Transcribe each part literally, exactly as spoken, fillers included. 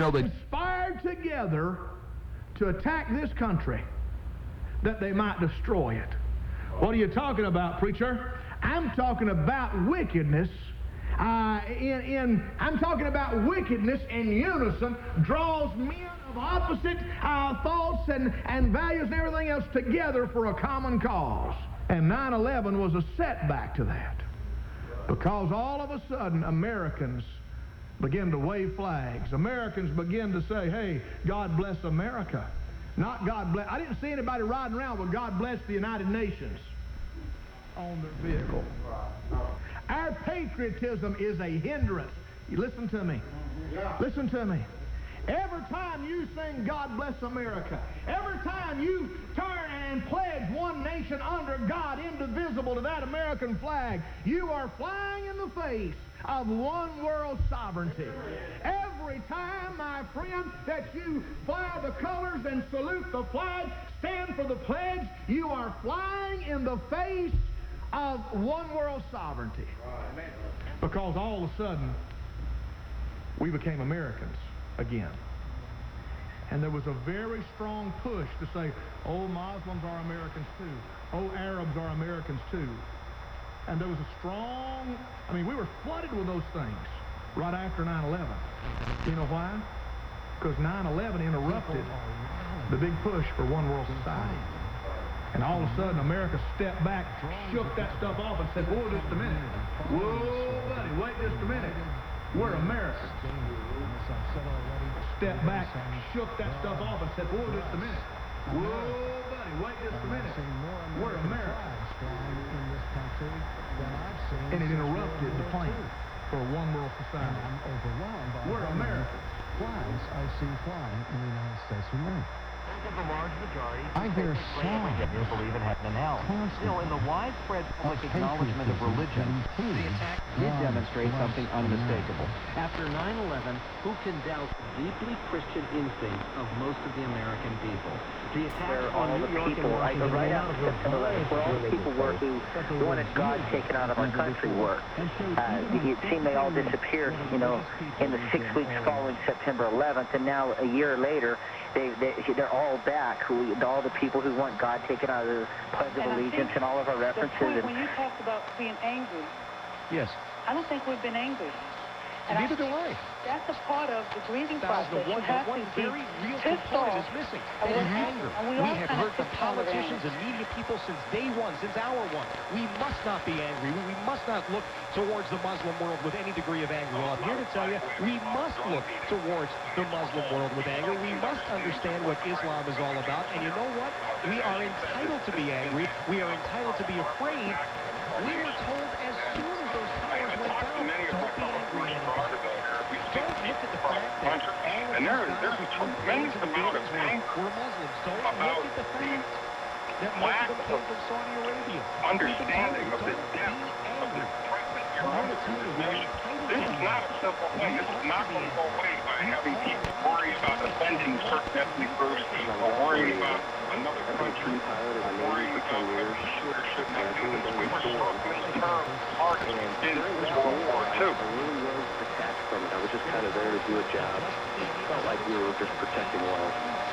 know, that conspired together to attack this country that they might destroy it. What are you talking about, preacher? I'm talking about wickedness. Uh, in, in I'm talking about wickedness in unison draws men of opposite uh, thoughts and, and values and everything else together for a common cause. And nine eleven was a setback to that, because all of a sudden Americans begin to wave flags. Americans begin to say, hey, God bless America. Not God bless. I didn't see anybody riding around with God bless the United Nations on their vehicle. Our patriotism is a hindrance. You listen to me. Listen to me. Every time you sing God bless America, every time you turn and pledge one nation under God, indivisible to that American flag, you are flying in the face of one world sovereignty. Every time, my friend, that you fly the colors and salute the flag, stand for the pledge, you are flying in the face of one world sovereignty. Because all of a sudden, we became Americans again. And there was a very strong push to say, oh, Muslims are Americans too. Oh, Arabs are Americans too. And there was a strong, I mean, we were flooded with those things right after nine eleven. You know why? Because nine eleven interrupted the big push for one world society. And all of a sudden, America stepped back, shook that stuff off and said, whoa, just a minute. Whoa, buddy, wait just a minute. We're Americans. Stepped back, shook that stuff off and said, whoa, just a minute. Whoa, buddy, wait just a minute. We're Americans. And it interrupted the plan for a one world society. We're Americans. Flags I see flying in the United States of America. Of the large majority, I hear songs. They believe in heaven and hell. Still, in the widespread public acknowledgement of religion, the attack did demonstrate something unmistakable. After nine eleven, who can doubt the deeply Christian instincts of most of the American people? The attack on all the people, right, right out of September eleventh, where all the people were who wanted God taken out of our country were. Uh, it seemed they all disappeared, you know, in the six weeks following September eleventh, and now a year later, They, they, they're all back, who, all the people who want God taken out of the Pledge of Allegiance and all of our references. The point when you talked about being angry, yes, I don't think we've been angry. And neither I, do I. That's a part of the grieving That process. is the one, you have one to very be real pissed component off. is missing. And And we- anger. and we We all have kind of heard from pick out of politicians anger. and media people since day one, since hour one. We must not be angry. We must not look towards the Muslim world with any degree of anger. Well, I'm here to tell you, we must look towards the Muslim world with anger. We must understand what Islam is all about. And you know what? We are entitled to be angry. We are entitled to be afraid. We were told as soon as those towers went down, don't be angry anymore. Don't look at the fact that all And there of is these there's a guys tremendous who amount of were, anger were Muslims. Don't about look at the fact that most lack of them came from Saudi Arabia. understanding of the Don't depth be of the angry. threat that you're under to the nation. This is not a simple thing. This is not going to go away by having people worry about offending certain ethnic groups or worrying about another country or worrying about whether you should or should not do this. We were struggling with terms hard in World War Two. I really was detached from it. I was just kind of there to do a job. Felt like we were just protecting walls.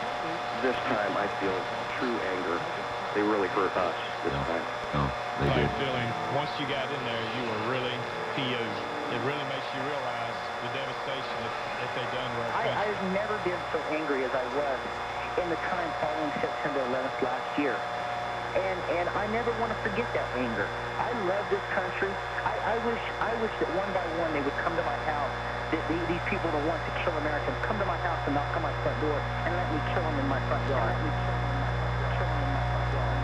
This time, I feel true anger. They really hurt us this time. No, they Right did. feeling, once you got in there, you were really P O'd. It really makes you realize the devastation that, that they done to our I, country. I've never been so angry as I was in the time following September eleventh last year. And and I never want to forget that anger. I love this country. I, I wish I wish that one by one they would come to my house. That the, these people that want to kill Americans come to my house and knock on my front door and let me kill them in my front yard. Let me kill them in my front yard. Kill them in my front yard.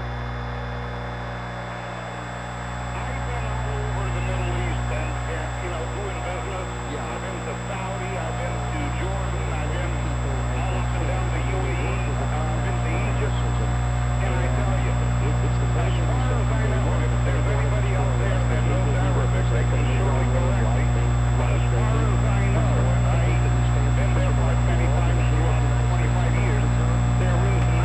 I've been all over the Middle East and, and you know, doing business. Yeah. I've been to Saudi, I've been to Jordan, I've been all up and down the U A E, uh, I've been to Egypt, and I tell you, as far as I know, if there's anybody out there that knows Arabic, they can surely correct me. But as far as I know, and I've been there for many times throughout twenty-five years, there is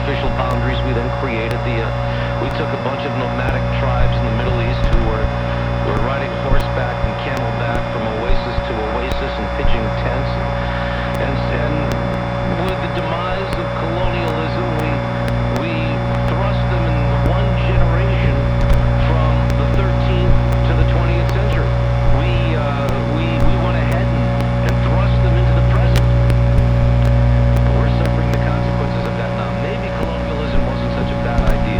artificial boundaries. We then created the, uh, we took a bunch of nomadic tribes in the Middle East who were, were riding horseback and camelback from oasis to oasis and pitching tents. And, and, and with the demise of colonialism, we, we thrust them in one generation from the thirteenth to the twentieth century. We, uh, we, we went ahead and, and thrust them into the present. We're suffering the consequences of that now. Maybe colonialism wasn't such a bad idea.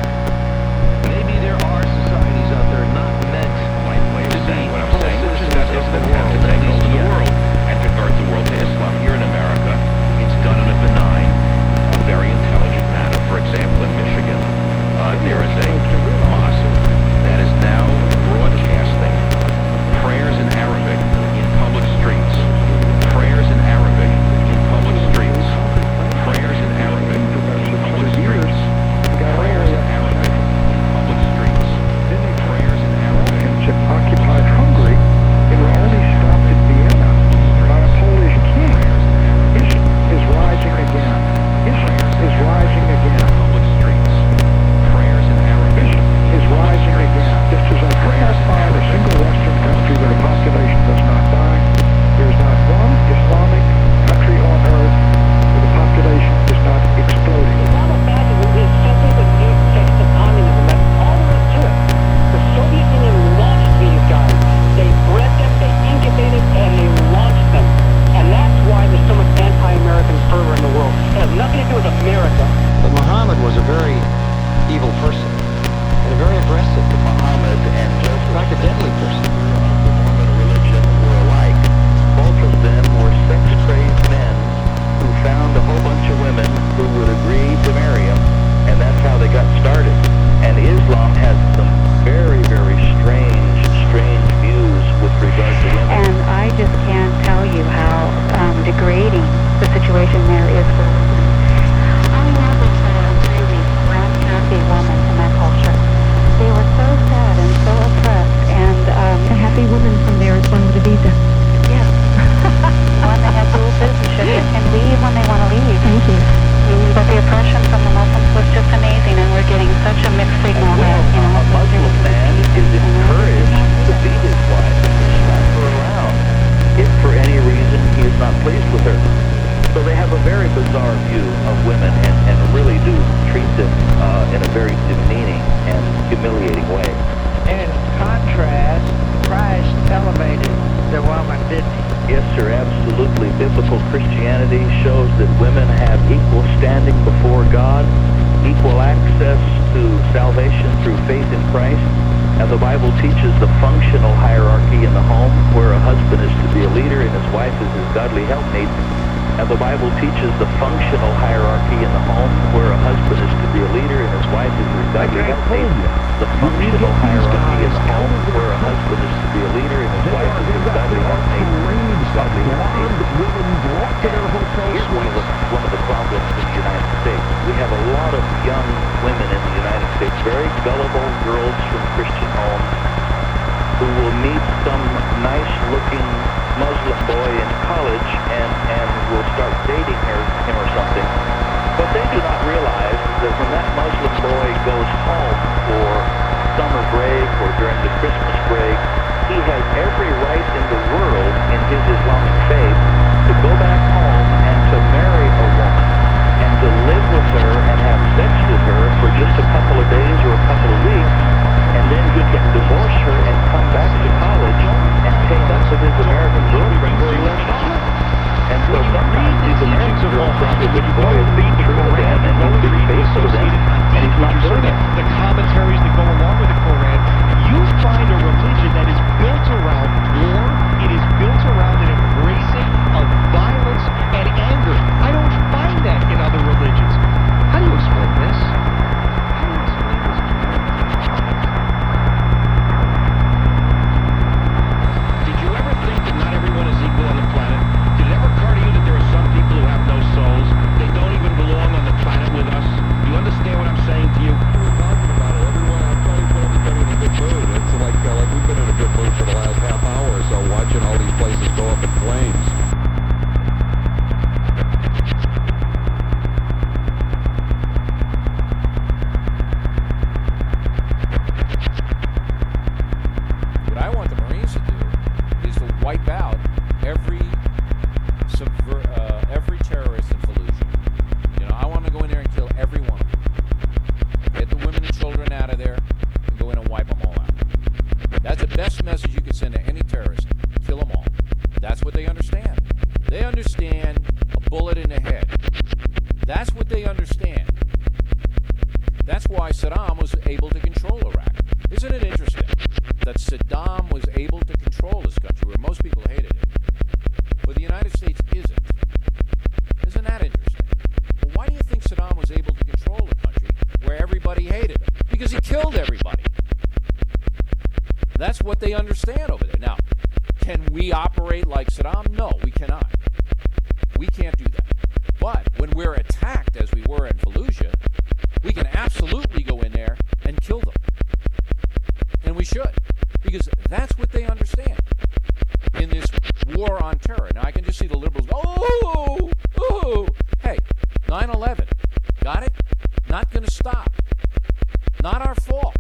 Maybe there are societies out there not meant to be saying what I'm full saying, which is citizens that of if the they have world, to at take least over the yet. world and convert the world to Islam here in America, it's done in a benign, a very intelligent manner. For example, in Michigan, uh, there is a mosque that is now broadcasting prayers in Arabic in public streets. Prayers in Arabic in public streets. Prayers in Arabic in public streets. Prayers in Arabic in public streets. Prayers in Arabic. Occupied Hungary, it were only stopped at Vienna by a Polish king. Islam is rising again. Islam is rising again. Public streets. Prayers in Arabic. Islam is rising again. Just as I could not find a single Western country where the population does not die, there is not one Islamic country on earth where the population is not exploding. Islamic fascism is simply the new text of communism. That's all there is to it. The Soviet Union launched these guys. They bred them, they incubated, and they launched them. And that's why there's so much anti-American fervor in the world. It has nothing to do with America. But Muhammad was a very evil person, and a very aggressive. Muhammad and Joseph, In fact, a deadly person. the Mormon religion, were alike. Both of them were sex-crazed men who found a whole bunch of women who would agree to marry them, and that's how they got started. And Islam has some very, very strange, strange views with regard to women. And I just can't tell you how um, degrading the situation there is for women. I never saw a really grand, happy woman in that culture. They were so sad and so oppressed, and um, a happy woman from there is one with a visa. Yes. One that has dual citizenship and can leave when they want to leave. Thank you. But the oppression from the Muslims was just amazing, and we're getting such a mixed signal that, you know, A Muslim man is encouraged to beat his wife and to slap her around if for any reason he is not pleased with her. So they have a very bizarre view of women and, and really do treat them uh, in a very demeaning and humiliating way. In contrast, Christ elevated the woman, didn't he? Yes, sir, absolutely. Biblical Christianity shows that women have equal standing before God, equal access to salvation through faith in Christ. And the Bible teaches the functional hierarchy in the home, where a husband is to be a leader and his wife is his godly helpmate. And the Bible teaches the functional hierarchy in the home, where a husband is to be a leader and his wife is his godly helpmate. The functional hierarchy in the home, where a husband is to be a leader and his wife is his godly helpmate. Godly helpmate. Here's one of the one of the problems in the United States. We have a lot of young women in the United States, very gullible girls from Christian homes, who will meet some nice-looking Muslim boy in college and, and will start dating her, him or something. But they do not realize that when that Muslim boy goes home for summer break or during the Christmas break, he has every right in the world in his Islamic faith to go back home and to marry a woman and to live with her and have sex with her for just a couple of days or a couple of weeks, and then he can divorce her and come back to college and take up with his American girlfriend where he left off. And so sometimes these American girls think that this boy is being true to them and he's being faithful to them, and he's not doing it. The commentaries that go along with the Quran, you find a religion that is built around war, it is built around an embracing That's what they understand. That's why Saddam was able to control Iraq. Isn't it interesting that Saddam was able to control this country where most people hated it, but the United States isn't? Isn't that interesting? Well, why do you think Saddam was able to control the country where everybody hated him? Because he killed everybody. That's what they understand over there. Now, can we operate like Saddam? No, we cannot. We can't do that. But when we're attacked, as we were in Fallujah, we can absolutely go in there and kill them. And we should. Because that's what they understand in this war on terror. Now, I can just see the liberals go, oh, oh, hey, nine eleven. Got it? Not going to stop. Not our fault.